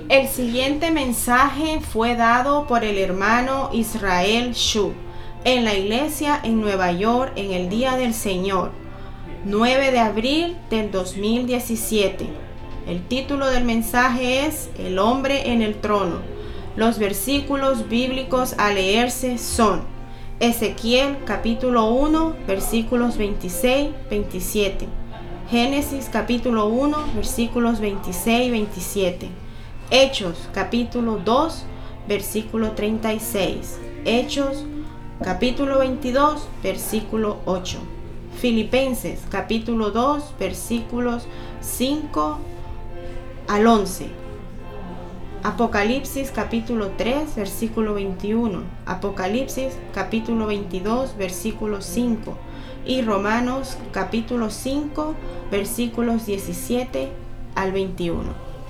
El siguiente mensaje fue dado por el hermano Israel Shu en la iglesia en Nueva York en el Día del Señor, 9 de abril del 2017. El título del mensaje es El hombre en el trono. Los versículos bíblicos a leerse son Ezequiel capítulo 1 versículos 26-27, Génesis capítulo 1 versículos 26-27, Hechos capítulo 2 versículo 36, Hechos capítulo 22 versículo 8, Filipenses capítulo 2 versículos 5 al 11, Apocalipsis capítulo 3 versículo 21, Apocalipsis capítulo 22 versículo 5 y Romanos capítulo 5 versículos 17 al 21.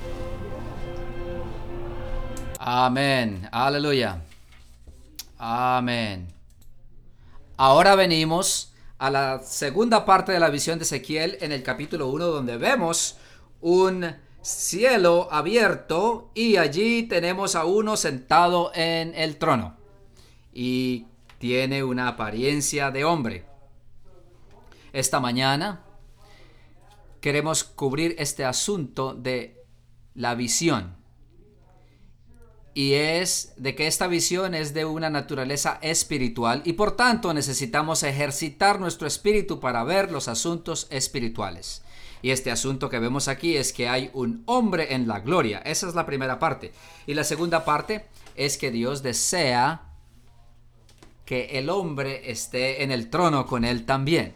Amén, aleluya, amén. Ahora venimos a la segunda parte de la visión de Ezequiel en el capítulo 1, donde vemos un cielo abierto y allí tenemos a uno sentado en el trono y tiene una apariencia de hombre. Esta mañana queremos cubrir este asunto de la visión, y es de que esta visión es de una naturaleza espiritual y por tanto necesitamos ejercitar nuestro espíritu para ver los asuntos espirituales. Y este asunto que vemos aquí es que hay un hombre en la gloria. Esa es la primera parte. Y la segunda parte es que Dios desea que el hombre esté en el trono con él también.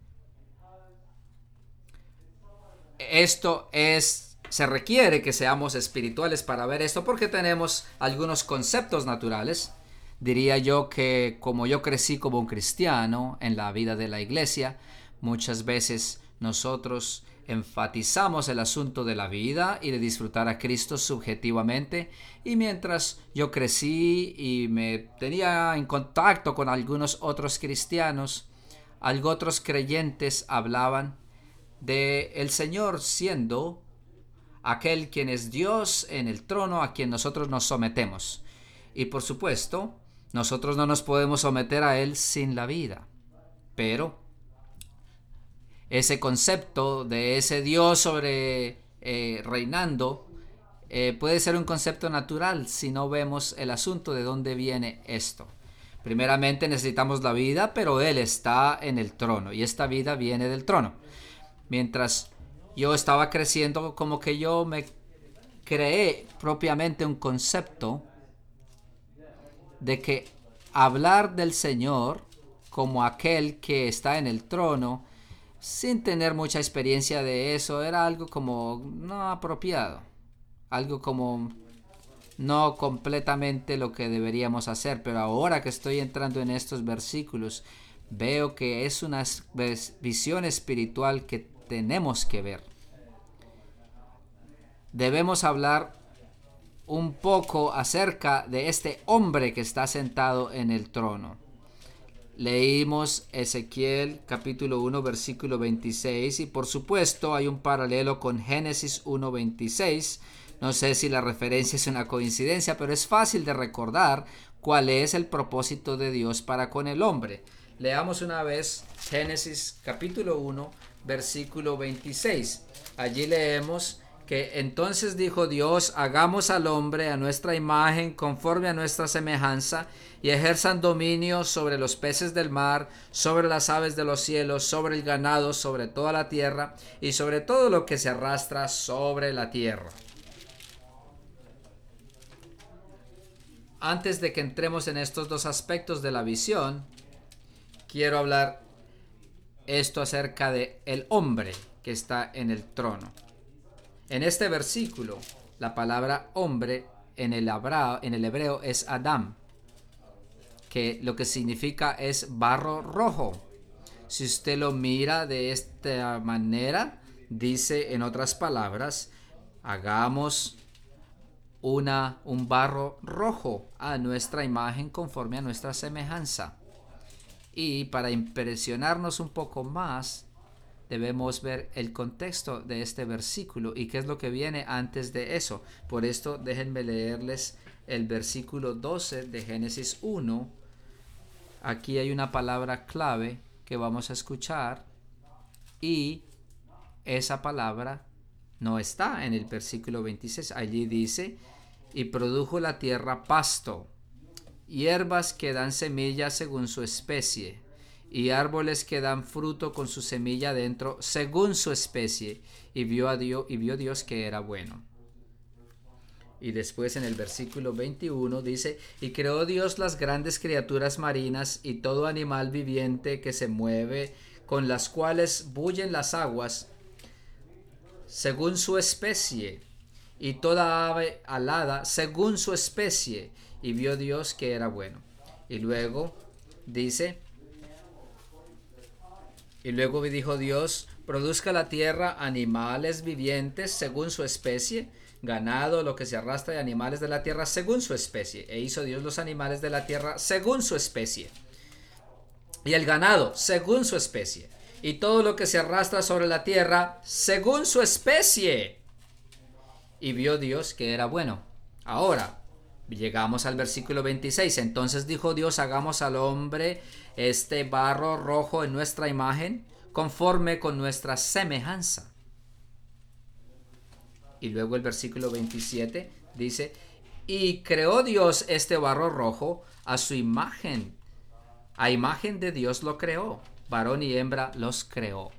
Se requiere que seamos espirituales para ver esto porque tenemos algunos conceptos naturales. Diría yo que como yo crecí como un cristiano en la vida de la iglesia, muchas veces nosotros enfatizamos el asunto de la vida y de disfrutar a Cristo subjetivamente, y mientras yo crecí y me tenía en contacto con algunos otros cristianos, otros creyentes hablaban de el Señor siendo aquel quien es Dios en el trono a quien nosotros nos sometemos. Y por supuesto, nosotros no nos podemos someter a Él sin la vida. Pero ese concepto de ese Dios reinando puede ser un concepto natural si no vemos el asunto de dónde viene esto. Primeramente necesitamos la vida, pero Él está en el trono y esta vida viene del trono. Mientras yo estaba creciendo, como que yo me creé propiamente un concepto de que hablar del Señor como aquel que está en el trono, sin tener mucha experiencia de eso, era algo como no apropiado, algo como no completamente lo que deberíamos hacer. Pero ahora que estoy entrando en estos versículos, veo que es una visión espiritual que tenemos que ver. Debemos hablar un poco acerca de este hombre que está sentado en el trono. Leímos Ezequiel capítulo 1 versículo 26 y por supuesto hay un paralelo con Génesis 1:26. No sé si la referencia es una coincidencia, pero es fácil de recordar cuál es el propósito de Dios para con el hombre. Leamos una vez Génesis capítulo 1 versículo 26. Allí leemos que entonces dijo Dios: hagamos al hombre a nuestra imagen, conforme a nuestra semejanza, y ejerzan dominio sobre los peces del mar, sobre las aves de los cielos, sobre el ganado, sobre toda la tierra, y sobre todo lo que se arrastra sobre la tierra. Antes de que entremos en estos dos aspectos de la visión, quiero hablar esto acerca de el hombre que está en el trono. En este versículo, la palabra hombre en el hebreo es Adam, que lo que significa es barro rojo. Si usted lo mira de esta manera, dice en otras palabras, hagamos un barro rojo a nuestra imagen conforme a nuestra semejanza. Y para impresionarnos un poco más, debemos ver el contexto de este versículo y qué es lo que viene antes de eso. Por esto déjenme leerles el versículo 12 de Génesis 1. Aquí hay una palabra clave que vamos a escuchar y esa palabra no está en el versículo 26. Allí dice: y produjo la tierra pasto, hierbas que dan semilla según su especie, y árboles que dan fruto con su semilla dentro según su especie, y vio Dios que era bueno. Y después en el versículo 21 dice: y creó Dios las grandes criaturas marinas y todo animal viviente que se mueve, con las cuales bullen las aguas, según su especie, y toda ave alada según su especie, y vio Dios que era bueno. Y luego dijo Dios: produzca la tierra animales vivientes según su especie, ganado, lo que se arrastra, y animales de la tierra según su especie. E hizo Dios los animales de la tierra según su especie, y el ganado según su especie, y todo lo que se arrastra sobre la tierra según su especie. Y vio Dios que era bueno. Ahora llegamos al versículo 26. Entonces dijo Dios: hagamos al hombre este barro rojo en nuestra imagen, conforme con nuestra semejanza. Y luego el versículo 27 dice: y creó Dios este barro rojo a su imagen. A imagen de Dios lo creó, varón y hembra los creó.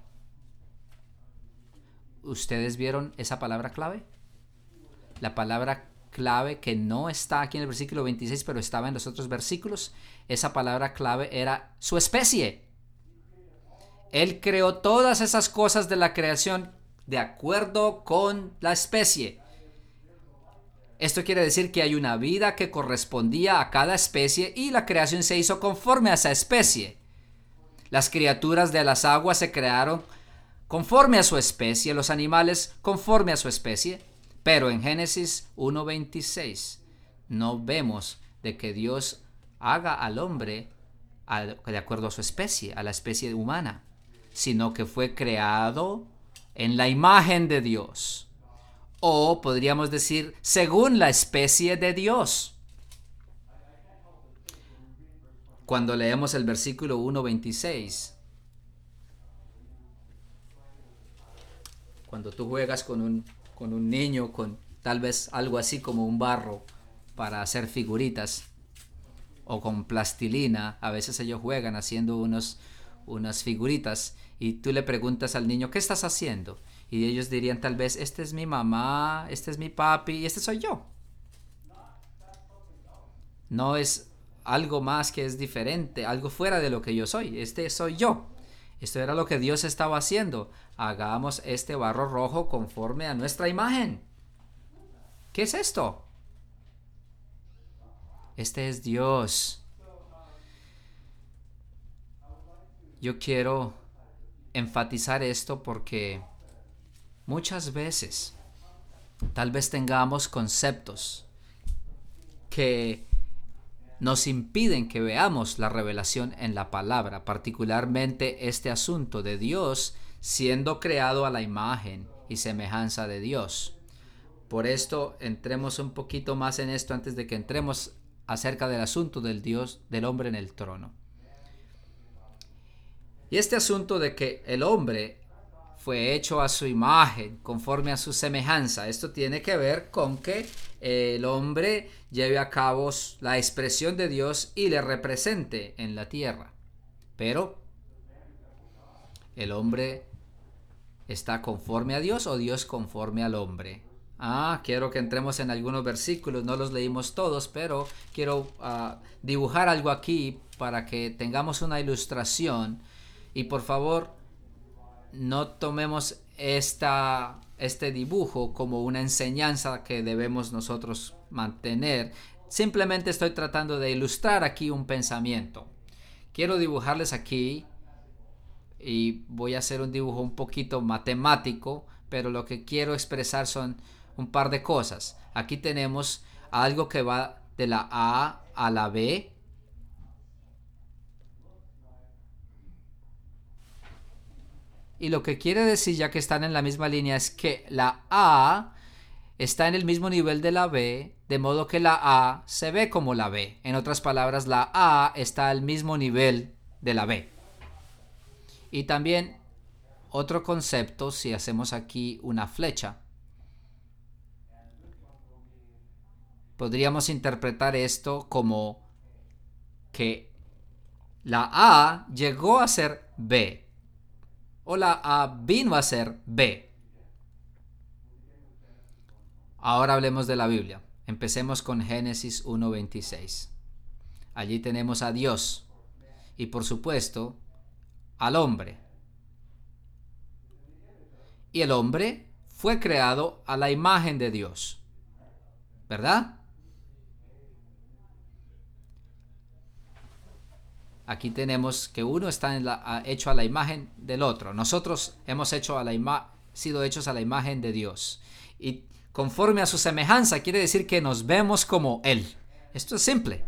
¿Ustedes vieron esa palabra clave? La palabra clave que no está aquí en el versículo 26, pero estaba en los otros versículos. Esa palabra clave era su especie. Él creó todas esas cosas de la creación de acuerdo con la especie. Esto quiere decir que hay una vida que correspondía a cada especie y la creación se hizo conforme a esa especie. Las criaturas de las aguas se crearon conforme a su especie, los animales conforme a su especie. Pero en Génesis 1:26 no vemos de que Dios haga al hombre de acuerdo a su especie, a la especie humana, sino que fue creado en la imagen de Dios, o podríamos decir según la especie de Dios. Cuando leemos el versículo 1:26, cuando tú juegas con un niño, con tal vez algo así como un barro para hacer figuritas, o con plastilina, a veces ellos juegan haciendo unas figuritas, y tú le preguntas al niño: ¿qué estás haciendo? Y ellos dirían tal vez: este es mi mamá, este es mi papi y este soy yo. No es algo más que es diferente, algo fuera de lo que yo soy. Este soy yo. Esto era lo que Dios estaba haciendo. Hagamos este barro rojo conforme a nuestra imagen. ¿Qué es esto? Este es Dios. Yo quiero enfatizar esto porque muchas veces tal vez tengamos conceptos que nos impiden que veamos la revelación en la palabra, particularmente este asunto de Dios siendo creado a la imagen y semejanza de Dios. Por esto entremos un poquito más en esto antes de que entremos acerca del asunto del Dios, del hombre en el trono. Y este asunto de que el hombre fue hecho a su imagen, conforme a su semejanza, esto tiene que ver con que el hombre lleve a cabo la expresión de Dios y le represente en la tierra. Pero ¿el hombre está conforme a Dios o Dios conforme al hombre? Quiero que entremos en algunos versículos, no los leímos todos, pero quiero dibujar algo aquí para que tengamos una ilustración. Y por favor, no tomemos este dibujo como una enseñanza que debemos nosotros mantener. Simplemente estoy tratando de ilustrar aquí un pensamiento. Quiero dibujarles aquí, y voy a hacer un dibujo un poquito matemático, pero lo que quiero expresar son un par de cosas. Aquí tenemos algo que va de la A a la B. Y lo que quiere decir, ya que están en la misma línea, es que la A está en el mismo nivel de la B, de modo que la A se ve como la B. En otras palabras, la A está al mismo nivel de la B. Y también otro concepto, si hacemos aquí una flecha, podríamos interpretar esto como que la A llegó a ser B, o la A vino a ser B. Ahora hablemos de la Biblia. Empecemos con Génesis 1:26. Allí tenemos a Dios y, por supuesto, al hombre. Y el hombre fue creado a la imagen de Dios, ¿verdad? Aquí tenemos que uno está hecho a la imagen del otro. Nosotros hemos sido hechos a la imagen de Dios. Y conforme a su semejanza, quiere decir que nos vemos como Él. Esto es simple.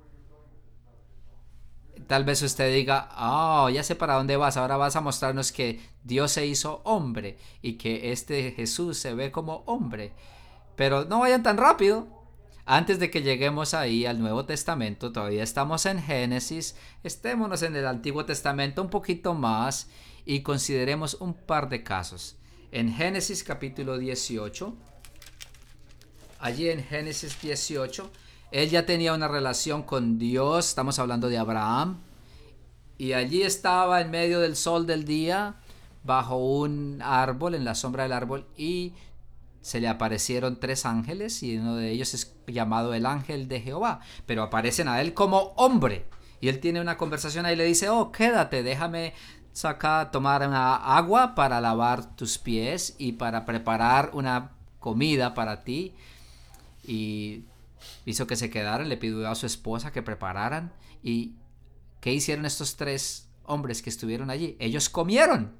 Tal vez usted diga, ya sé para dónde vas, ahora vas a mostrarnos que Dios se hizo hombre y que este Jesús se ve como hombre. Pero no vayan tan rápido. Antes de que lleguemos ahí al Nuevo Testamento, todavía estamos en Génesis, estémonos en el Antiguo Testamento un poquito más y consideremos un par de casos. En Génesis capítulo 18, allí en Génesis 18, él ya tenía una relación con Dios, estamos hablando de Abraham, y allí estaba en medio del sol del día, bajo un árbol, en la sombra del árbol, y se le aparecieron 3 ángeles, y uno de ellos es llamado el ángel de Jehová, pero aparecen a él como hombre, y él tiene una conversación ahí y le dice, quédate, déjame tomar una agua para lavar tus pies y para preparar una comida para ti. Y hizo que se quedaran, le pidió a su esposa que prepararan. ¿Y qué hicieron estos 3 hombres que estuvieron allí? Ellos comieron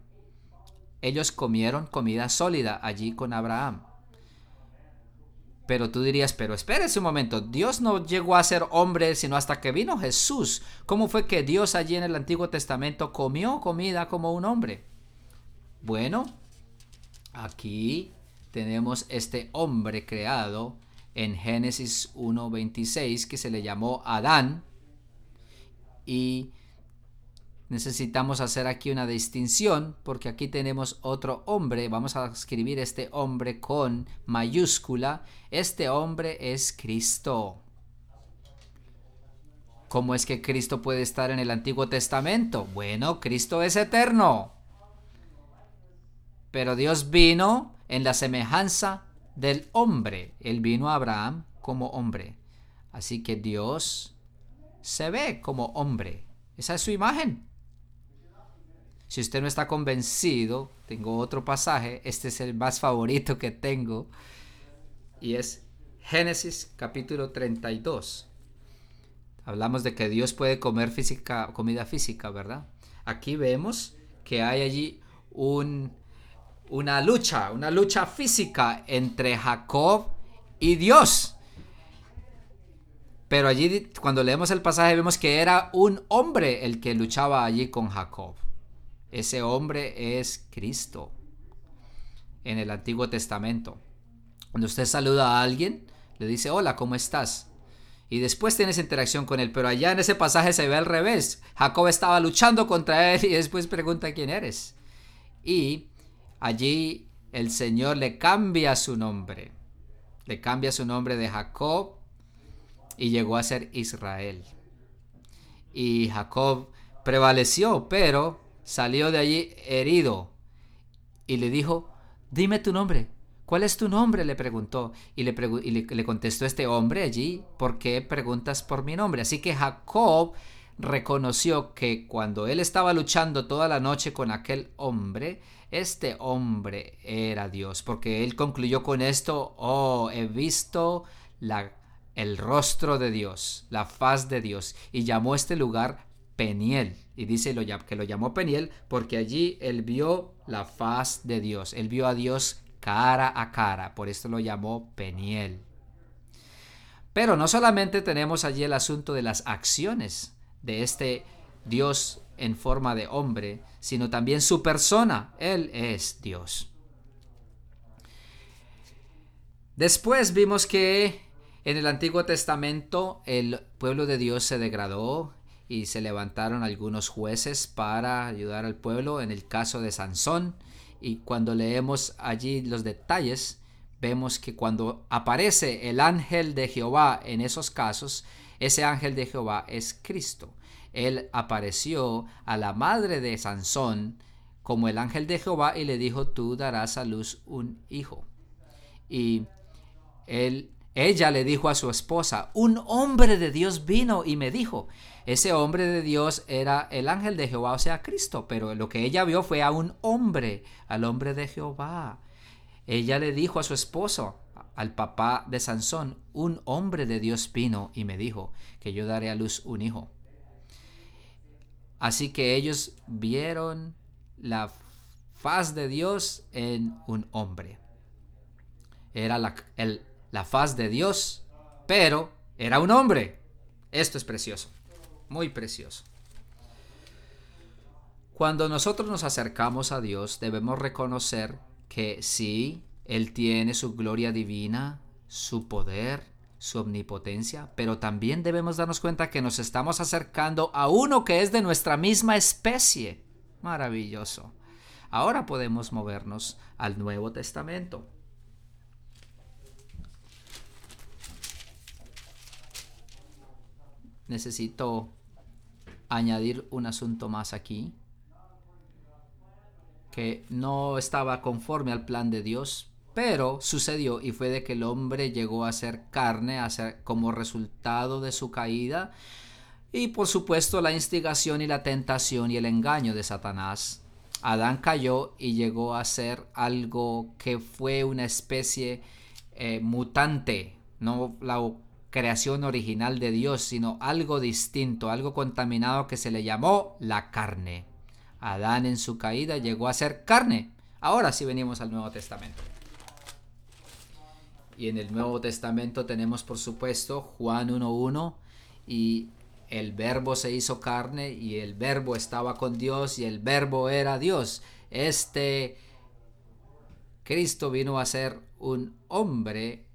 comida sólida allí con Abraham. Pero tú dirías, pero espérese un momento, Dios no llegó a ser hombre sino hasta que vino Jesús. ¿Cómo fue que Dios allí en el Antiguo Testamento comió comida como un hombre? Bueno, aquí tenemos este hombre creado en Génesis 1:26 que se le llamó Adán, y necesitamos hacer aquí una distinción porque aquí tenemos otro hombre. Vamos a escribir este hombre con mayúscula. Este hombre es Cristo. ¿Cómo es que Cristo puede estar en el Antiguo Testamento? Bueno, Cristo es eterno, pero Dios vino en la semejanza del hombre. Él vino a Abraham como hombre, así que Dios se ve como hombre. Esa es su imagen. Si usted no está convencido, tengo otro pasaje. Este es el más favorito que tengo, y es Génesis capítulo 32. Hablamos de que Dios puede comer comida física, ¿verdad? Aquí vemos que hay allí una lucha física entre Jacob y Dios. Pero allí, cuando leemos el pasaje, vemos que era un hombre el que luchaba allí con Jacob. Ese hombre es Cristo en el Antiguo Testamento. Cuando usted saluda a alguien, le dice, hola, ¿cómo estás? Y después tiene esa interacción con él. Pero allá en ese pasaje se ve al revés. Jacob estaba luchando contra él y después pregunta quién eres. Y allí el Señor le cambia su nombre. Le cambia su nombre de Jacob y llegó a ser Israel. Y Jacob prevaleció, pero salió de allí herido. Y le dijo, dime tu nombre. ¿Cuál es tu nombre?, le preguntó. Y le contestó este hombre allí, ¿por qué preguntas por mi nombre? Así que Jacob reconoció que cuando él estaba luchando toda la noche con aquel hombre, este hombre era Dios, porque él concluyó con esto, he visto el rostro de Dios, la faz de Dios, y llamó este lugar Peniel. Y dice que lo llamó Peniel porque allí él vio la faz de Dios, él vio a Dios cara a cara, por esto lo llamó Peniel. Pero no solamente tenemos allí el asunto de las acciones de este Dios en forma de hombre, sino también su persona. Él es Dios. Después vimos que en el Antiguo Testamento el pueblo de Dios se degradó y se levantaron algunos jueces para ayudar al pueblo, en el caso de Sansón. Y cuando leemos allí los detalles, vemos que cuando aparece el ángel de Jehová en esos casos, ese ángel de Jehová es Cristo. Él apareció a la madre de Sansón como el ángel de Jehová y le dijo: tú darás a luz un hijo. Y ella le dijo a su esposa: un hombre de Dios vino y me dijo. Ese hombre de Dios era el ángel de Jehová, o sea, Cristo, pero lo que ella vio fue a un hombre, al hombre de Jehová. Ella le dijo a su esposo, al papá de Sansón: un hombre de Dios vino y me dijo que yo daré a luz un hijo. Así que ellos vieron la faz de Dios en un hombre. Era la faz de Dios, pero era un hombre. Esto es precioso, muy precioso. Cuando nosotros nos acercamos a Dios, debemos reconocer que sí, Él tiene su gloria divina, su poder, su omnipotencia, pero también debemos darnos cuenta que nos estamos acercando a uno que es de nuestra misma especie. Maravilloso. Ahora podemos movernos al Nuevo Testamento. Necesito añadir un asunto más aquí, que no estaba conforme al plan de Dios, pero sucedió, y fue de que el hombre llegó a ser carne como resultado de su caída, y por supuesto la instigación y la tentación y el engaño de Satanás. Adán cayó y llegó a ser algo que fue una especie mutante, no la creación original de Dios, sino algo distinto, algo contaminado que se le llamó la carne. Adán en su caída llegó a ser carne. Ahora sí venimos al Nuevo Testamento. Y en el Nuevo Testamento tenemos, por supuesto, Juan 1:1, y el verbo se hizo carne y el verbo estaba con Dios y el verbo era Dios. Cristo vino a ser un hombre.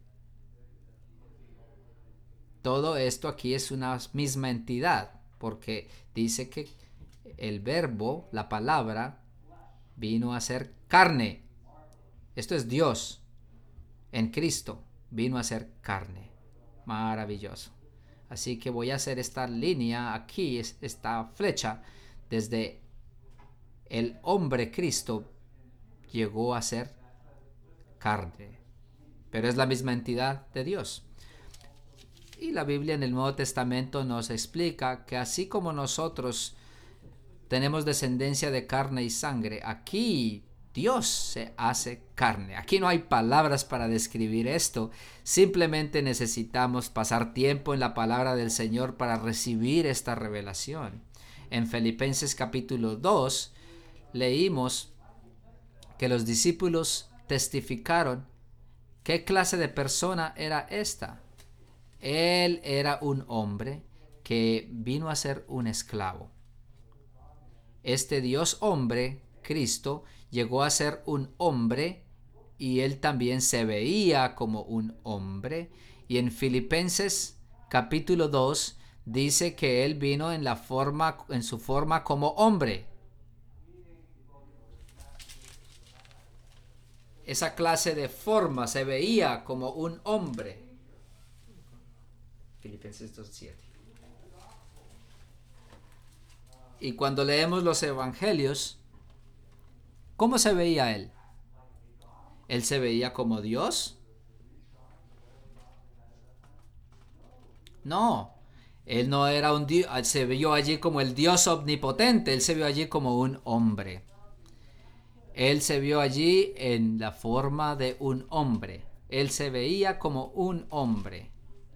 Todo esto aquí es una misma entidad, porque dice que el verbo, la palabra, vino a ser carne. Esto es Dios. En Cristo vino a ser carne. Maravilloso. Así que voy a hacer esta línea aquí, esta flecha, desde el hombre Cristo llegó a ser carne. Pero es la misma entidad de Dios. Y la Biblia en el Nuevo Testamento nos explica que así como nosotros tenemos descendencia de carne y sangre, aquí Dios se hace carne. Aquí no hay palabras para describir esto. Simplemente necesitamos pasar tiempo en la palabra del Señor para recibir esta revelación. En Filipenses capítulo 2 leímos que los discípulos testificaron qué clase de persona era esta. Él era un hombre que vino a ser un esclavo. Este Dios hombre, Cristo, llegó a ser un hombre y él también se veía como un hombre. Y en Filipenses capítulo 2 dice que él vino en su forma como hombre. Esa clase de forma, se veía como un hombre. Filipenses 2:7. Y cuando leemos los evangelios, ¿cómo se veía él? ¿Él se veía como Dios? No, él no era un Dios, se vio allí como el Dios omnipotente, él se vio allí como un hombre. Él se vio allí en la forma de un hombre. Él se veía como un hombre.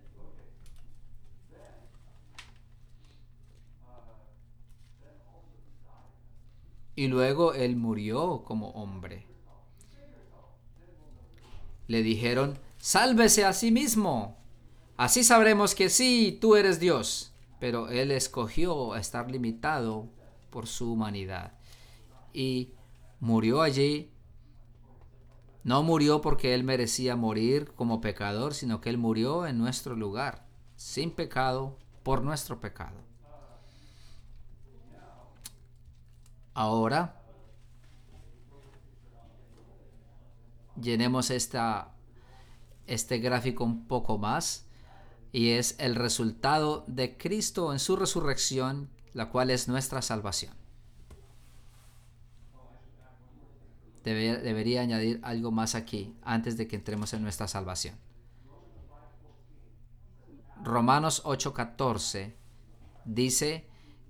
Y luego él murió como hombre. Le dijeron: sálvese a sí mismo. Así sabremos que sí, tú eres Dios. pero Él escogió estar limitado por su humanidad y murió allí. No murió porque Él merecía morir como pecador, sino que Él murió en nuestro lugar, sin pecado, por nuestro pecado. Ahora, llenemos este gráfico un poco más, y es el resultado de Cristo en su resurrección, la cual es nuestra salvación. Debería añadir algo más aquí antes de que entremos en nuestra salvación. Romanos 8:14 dice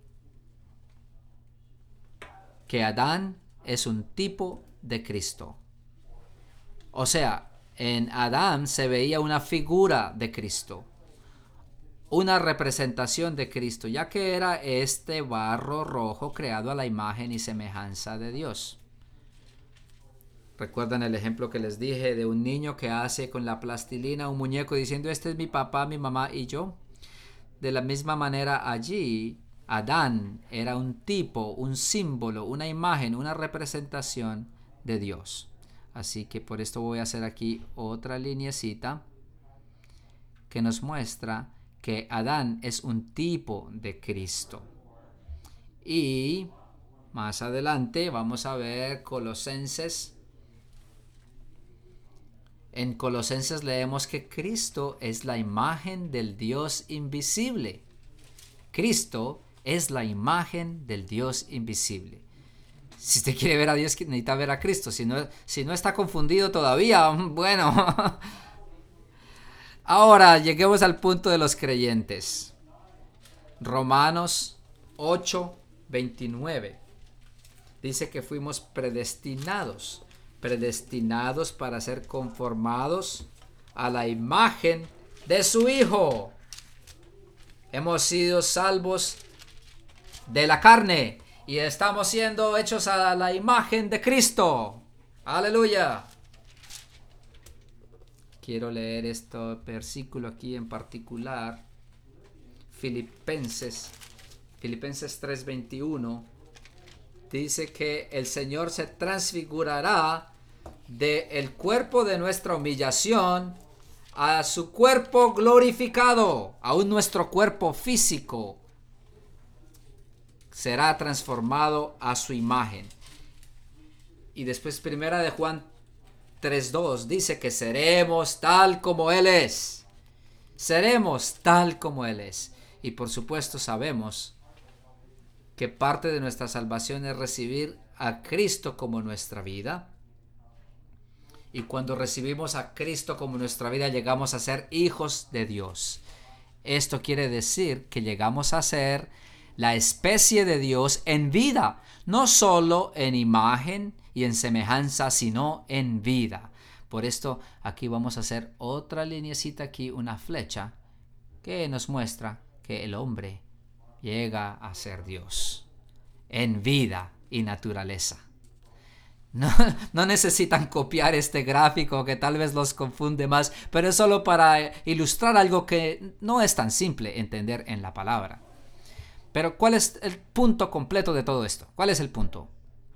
que Adán es un tipo de Cristo. O sea, en Adán se veía una figura de Cristo, una representación de Cristo, ya que era este barro rojo creado a la imagen y semejanza de Dios. ¿Recuerdan el ejemplo que les dije de un niño que hace con la plastilina un muñeco diciendo este es mi papá, mi mamá y yo? De la misma manera allí, Adán era un tipo, un símbolo, una imagen, una representación de Dios. Así que por esto voy a hacer aquí otra lineecita que nos muestra que Adán es un tipo de Cristo. Y más adelante vamos a ver Colosenses. En Colosenses leemos que Cristo es la imagen del Dios invisible. Cristo es la imagen del Dios invisible. Si usted quiere ver a Dios, necesita ver a Cristo. Si no está confundido todavía, bueno. Ahora lleguemos al punto de los creyentes. Romanos 8:29 dice que fuimos predestinados para ser conformados a la imagen de su Hijo. Hemos sido salvos de la carne y estamos siendo hechos a la imagen de Cristo. ¡Aleluya! Quiero leer este versículo aquí en particular. Filipenses 3:21 dice que el Señor se transfigurará del cuerpo de nuestra humillación a su cuerpo glorificado. Aún nuestro cuerpo físico será transformado a su imagen. Y después primera de Juan 3:2 dice que seremos tal como Él es. Seremos tal como Él es. Y por supuesto sabemos que parte de nuestra salvación es recibir a Cristo como nuestra vida. Y cuando recibimos a Cristo como nuestra vida, llegamos a ser hijos de Dios. Esto quiere decir que llegamos a ser la especie de Dios en vida, no solo en imagen y en semejanza, sino en vida. Por esto aquí vamos a hacer otra lineecita aquí, una flecha, que nos muestra que el hombre llega a ser Dios en vida y naturaleza. No necesitan copiar este gráfico que tal vez los confunde más, pero es solo para ilustrar algo que no es tan simple entender en la palabra. Pero ¿cuál es el punto completo de todo esto? ¿Cuál es el punto?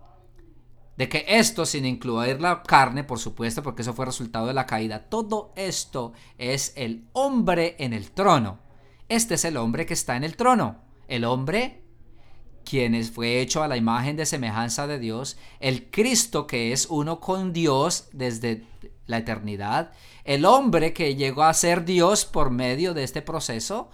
De que esto, sin incluir la carne, por supuesto, porque eso fue resultado de la caída, todo esto es el hombre en el trono. Este es el hombre que está en el trono. El hombre quien fue hecho a la imagen de semejanza de Dios, el Cristo que es uno con Dios desde la eternidad, el hombre que llegó a ser Dios por medio de este proceso,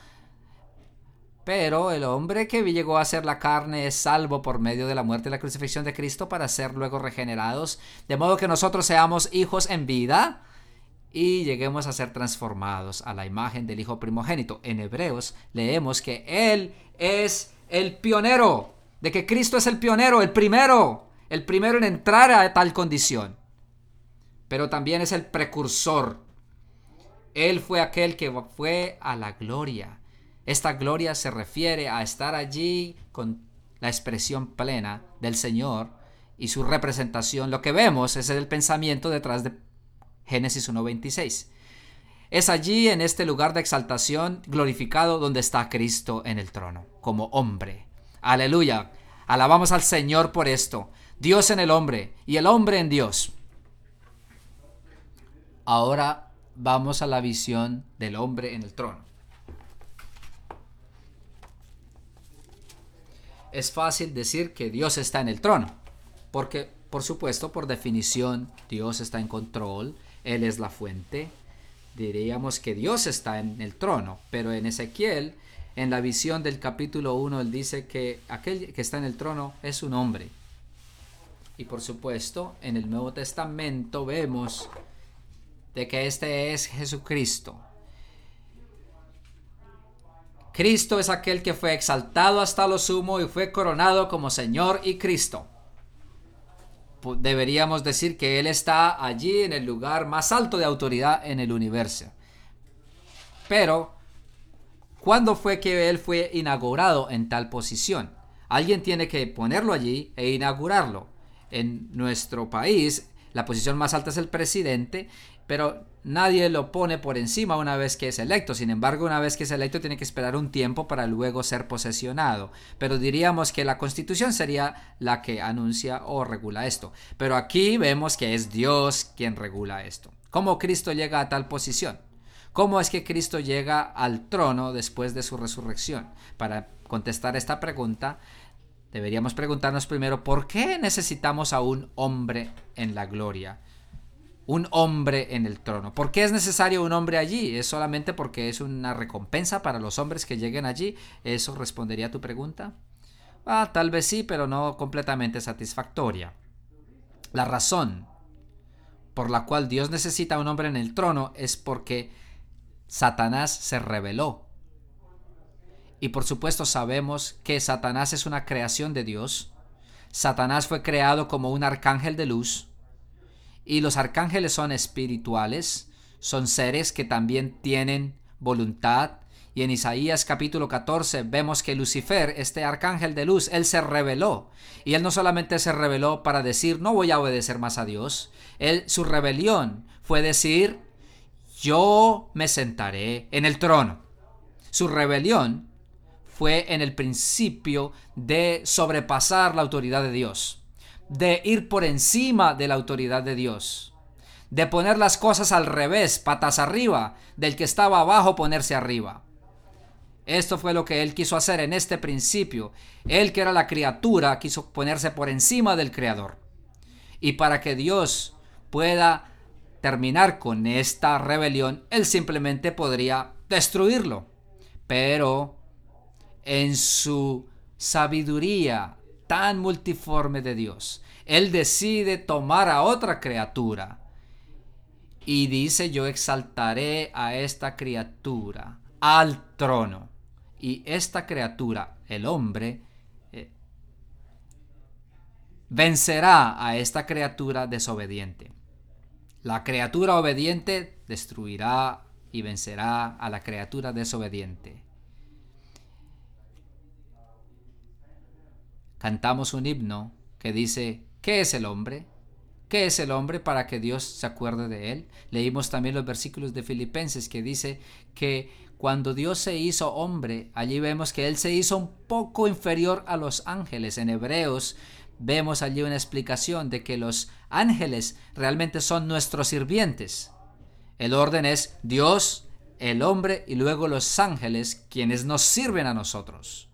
pero el hombre que llegó a ser la carne es salvo por medio de la muerte y la crucifixión de Cristo para ser luego regenerados, de modo que nosotros seamos hijos en vida y lleguemos a ser transformados a la imagen del Hijo primogénito. En Hebreos leemos que Él es el pionero, de que Cristo es el pionero, el primero en entrar a tal condición. Pero también es el precursor. Él fue aquel que fue a la gloria. Esta gloria se refiere a estar allí con la expresión plena del Señor y su representación. Lo que vemos es el pensamiento detrás de Génesis 1:26. Es allí, en este lugar de exaltación glorificado, donde está Cristo en el trono, como hombre. Aleluya. Alabamos al Señor por esto. Dios en el hombre y el hombre en Dios. Ahora vamos a la visión del hombre en el trono. Es fácil decir que Dios está en el trono, porque, por supuesto, por definición, Dios está en control, Él es la fuente. Diríamos que Dios está en el trono, pero en Ezequiel, en la visión del capítulo 1, él dice que aquel que está en el trono es un hombre. Y por supuesto, en el Nuevo Testamento vemos de que este es Jesucristo. Cristo es aquel que fue exaltado hasta lo sumo y fue coronado como Señor y Cristo. Deberíamos decir que Él está allí en el lugar más alto de autoridad en el universo. Pero, ¿cuándo fue que Él fue inaugurado en tal posición? Alguien tiene que ponerlo allí e inaugurarlo. En nuestro país, la posición más alta es el presidente, pero nadie lo pone por encima una vez que es electo. Sin embargo, una vez que es electo tiene que esperar un tiempo para luego ser posesionado. Pero diríamos que la Constitución sería la que anuncia o regula esto. Pero aquí vemos que es Dios quien regula esto. ¿Cómo Cristo llega a tal posición? ¿Cómo es que Cristo llega al trono después de su resurrección? Para contestar esta pregunta, deberíamos preguntarnos primero, ¿por qué necesitamos a un hombre en la gloria? Un hombre en el trono. ¿Por qué es necesario un hombre allí? ¿Es solamente porque es una recompensa para los hombres que lleguen allí? ¿Eso respondería a tu pregunta? Tal vez sí, pero no completamente satisfactoria. La razón por la cual Dios necesita un hombre en el trono es porque Satanás se rebeló. Y por supuesto sabemos que Satanás es una creación de Dios. Satanás fue creado como un arcángel de luz. Y los arcángeles son espirituales, son seres que también tienen voluntad. Y en Isaías capítulo 14 vemos que Lucifer, este arcángel de luz, él se rebeló. Y él no solamente se rebeló para decir, no voy a obedecer más a Dios. Su rebelión fue decir, yo me sentaré en el trono. Su rebelión fue en el principio de sobrepasar la autoridad de Dios, de ir por encima de la autoridad de Dios, de poner las cosas al revés, patas arriba, del que estaba abajo ponerse arriba. Esto fue lo que él quiso hacer en este principio. Él, que era la criatura, quiso ponerse por encima del Creador. Y para que Dios pueda terminar con esta rebelión, él simplemente podría destruirlo. Pero en su sabiduría tan multiforme de Dios, Él decide tomar a otra criatura y dice, yo exaltaré a esta criatura al trono. Y esta criatura, el hombre, vencerá a esta criatura desobediente. La criatura obediente destruirá y vencerá a la criatura desobediente. Cantamos un himno que dice, ¿qué es el hombre? ¿Qué es el hombre para que Dios se acuerde de él? Leímos también los versículos de Filipenses que dice que cuando Dios se hizo hombre, allí vemos que Él se hizo un poco inferior a los ángeles. En Hebreos vemos allí una explicación de que los ángeles realmente son nuestros sirvientes. El orden es Dios, el hombre y luego los ángeles, quienes nos sirven a nosotros.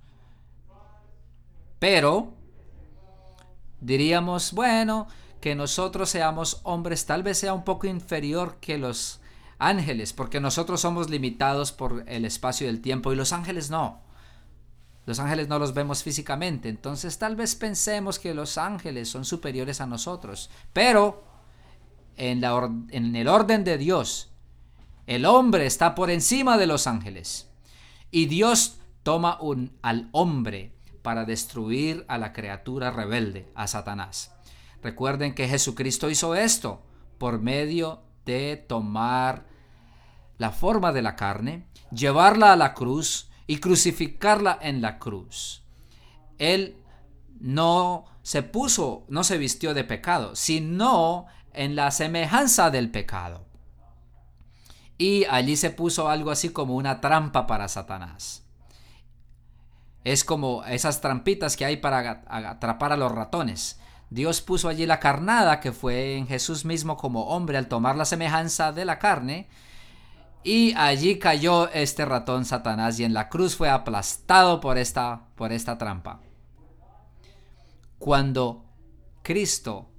Pero diríamos, bueno, que nosotros seamos hombres tal vez sea un poco inferior que los ángeles, porque nosotros somos limitados por el espacio y el tiempo y los ángeles no. Los ángeles no los vemos físicamente, entonces tal vez pensemos que los ángeles son superiores a nosotros. Pero en el orden de Dios, el hombre está por encima de los ángeles. Y Dios toma al hombre para destruir a la criatura rebelde, a Satanás. Recuerden que Jesucristo hizo esto por medio de tomar la forma de la carne, llevarla a la cruz y crucificarla en la cruz. Él no se vistió de pecado, sino en la semejanza del pecado. y allí se puso algo así como una trampa para Satanás. Es como esas trampitas que hay para atrapar a los ratones. Dios puso allí la carnada, que fue en Jesús mismo como hombre al tomar la semejanza de la carne, y allí cayó este ratón Satanás, y en la cruz fue aplastado por esta trampa. Cuando Cristo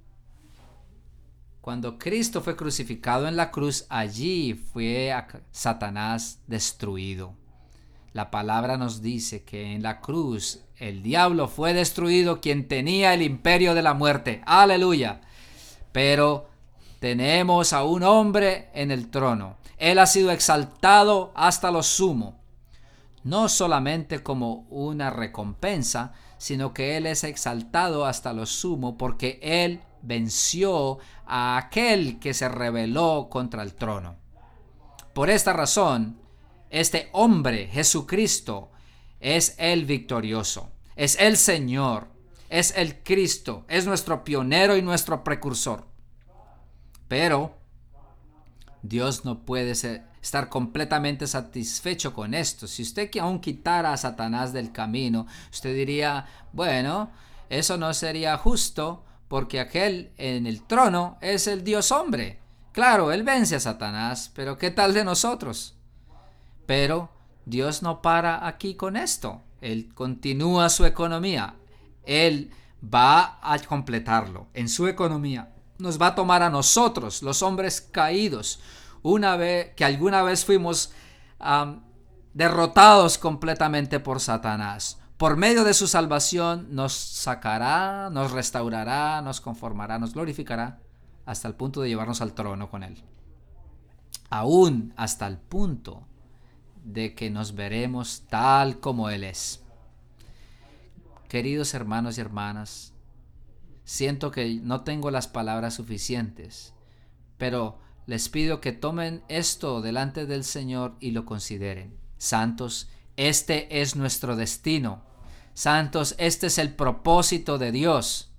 fue crucificado en la cruz, allí fue Satanás destruido. La palabra nos dice que en la cruz el diablo fue destruido, quien tenía el imperio de la muerte. ¡Aleluya! Pero tenemos a un hombre en el trono. Él ha sido exaltado hasta lo sumo, no solamente como una recompensa, sino que Él es exaltado hasta lo sumo porque Él venció a aquel que se rebeló contra el trono. Por esta razón, este hombre, Jesucristo, es el victorioso, es el Señor, es el Cristo, es nuestro pionero y nuestro precursor. Pero Dios no puede estar completamente satisfecho con esto. Si usted aún quitara a Satanás del camino, usted diría, bueno, eso no sería justo porque aquel en el trono es el Dios hombre. Claro, él vence a Satanás, pero ¿qué tal de nosotros? Pero Dios no para aquí con esto. Él continúa su economía. Él va a completarlo en su economía. Nos va a tomar a nosotros, los hombres caídos, alguna vez fuimos derrotados completamente por Satanás. Por medio de su salvación nos sacará, nos restaurará, nos conformará, nos glorificará hasta el punto de llevarnos al trono con Él. Aún hasta el punto de que nos veremos tal como Él es. Queridos hermanos y hermanas, siento que no tengo las palabras suficientes, pero les pido que tomen esto delante del Señor y lo consideren. Santos, este es nuestro destino. Santos, este es el propósito de Dios.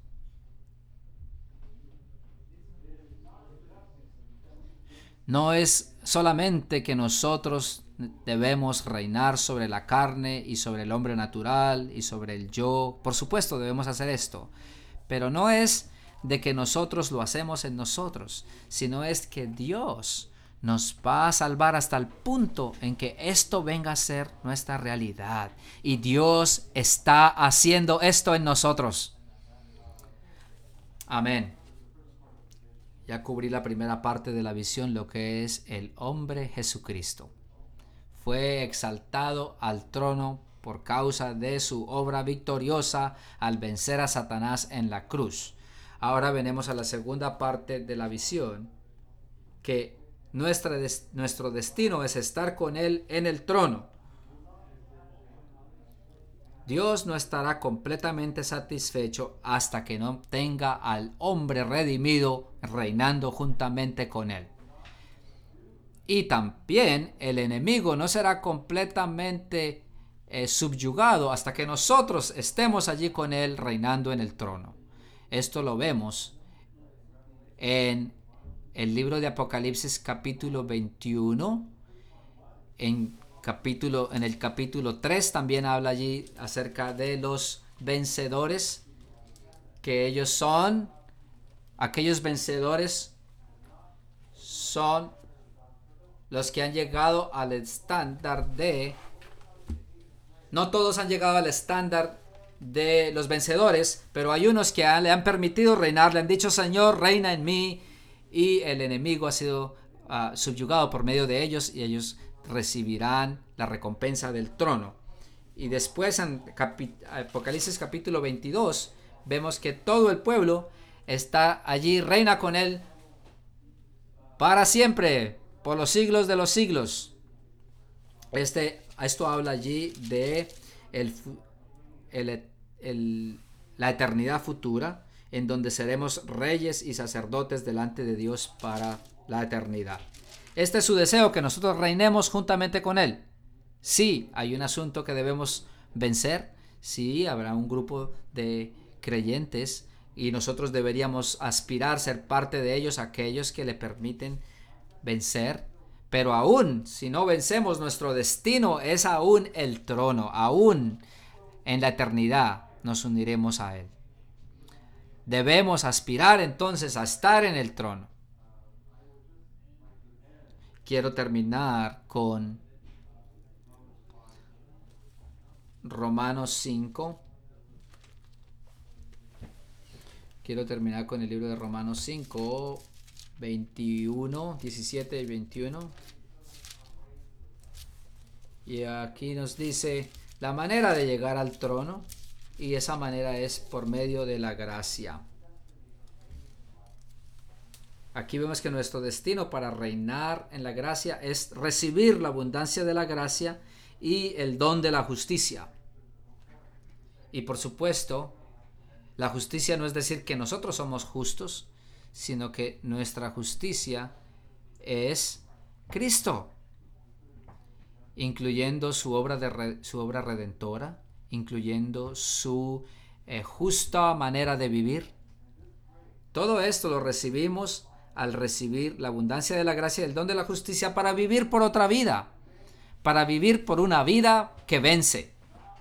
No es solamente que nosotros debemos reinar sobre la carne y sobre el hombre natural y sobre el yo. Por supuesto debemos hacer esto, pero no es de que nosotros lo hacemos en nosotros, sino es que Dios nos va a salvar hasta el punto en que esto venga a ser nuestra realidad. Y Dios está haciendo esto en nosotros. Amén. Ya cubrí la primera parte de la visión, lo que es el hombre Jesucristo. Fue exaltado al trono por causa de su obra victoriosa al vencer a Satanás en la cruz. Ahora venimos a la segunda parte de la visión, que nuestro destino es estar con Él en el trono. Dios no estará completamente satisfecho hasta que no tenga al hombre redimido reinando juntamente con Él. Y también el enemigo no será completamente subyugado hasta que nosotros estemos allí con Él reinando en el trono. Esto lo vemos en el libro de Apocalipsis capítulo 21, en el capítulo 3 también habla allí acerca de los vencedores, que ellos son, aquellos vencedores son los que han llegado al estándar no todos han llegado al estándar de los vencedores, pero hay unos que le han permitido reinar, le han dicho, Señor, reina en mí, y el enemigo ha sido subyugado por medio de ellos, y ellos recibirán la recompensa del trono. Y después en Apocalipsis capítulo 22 vemos que todo el pueblo está allí, reina con Él para siempre, por los siglos de los siglos. Esto habla allí de la eternidad futura, en donde seremos reyes y sacerdotes delante de Dios para la eternidad. Este es su deseo, que nosotros reinemos juntamente con Él. Sí, hay un asunto que debemos vencer. Sí, habrá un grupo de creyentes y nosotros deberíamos aspirar a ser parte de ellos, aquellos que le permiten vencer. Pero aún si no vencemos, nuestro destino es aún el trono. Aún en la eternidad nos uniremos a Él. Debemos aspirar entonces a estar en el trono. Quiero terminar con Romanos 5. Quiero terminar con el libro de Romanos 5, 21, 17 y 21. Y aquí nos dice la manera de llegar al trono, y esa manera es por medio de la gracia. Aquí vemos que nuestro destino para reinar en la gracia es recibir la abundancia de la gracia y el don de la justicia. Y por supuesto, la justicia no es decir que nosotros somos justos, sino que nuestra justicia es Cristo, incluyendo su obra redentora, incluyendo su justa manera de vivir. Todo esto lo recibimos al recibir la abundancia de la gracia y el don de la justicia para vivir por otra vida, para vivir por una vida que vence.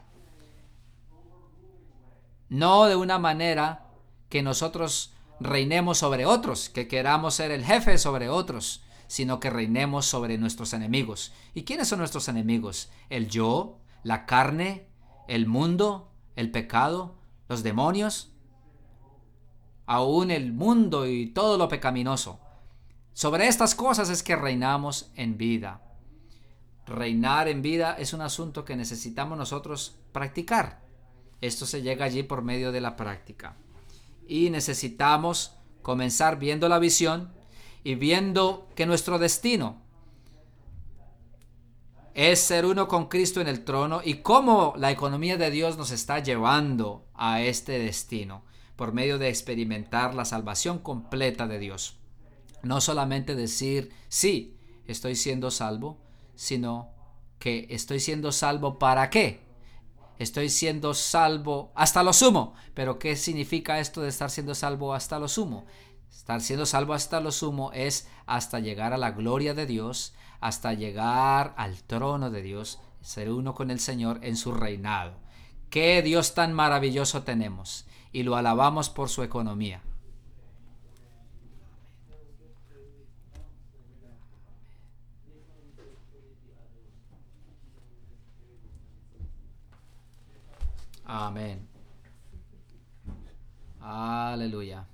No de una manera que nosotros reinemos sobre otros, que queramos ser el jefe sobre otros, sino que reinemos sobre nuestros enemigos. ¿Y quiénes son nuestros enemigos? El yo, la carne, el mundo, el pecado, los demonios, aún el mundo y todo lo pecaminoso. Sobre estas cosas es que reinamos en vida. Reinar en vida es un asunto que necesitamos nosotros practicar. Esto se llega allí por medio de la práctica. Y necesitamos comenzar viendo la visión y viendo que nuestro destino es ser uno con Cristo en el trono, y cómo la economía de Dios nos está llevando a este destino por medio de experimentar la salvación completa de Dios. No solamente decir, sí, estoy siendo salvo, sino que estoy siendo salvo ¿para qué? Estoy siendo salvo hasta lo sumo. ¿Pero qué significa esto de estar siendo salvo hasta lo sumo? Estar siendo salvo hasta lo sumo es hasta llegar a la gloria de Dios, hasta llegar al trono de Dios, ser uno con el Señor en su reinado. ¡Qué Dios tan maravilloso tenemos! Y lo alabamos por su economía. Amén. Aleluya.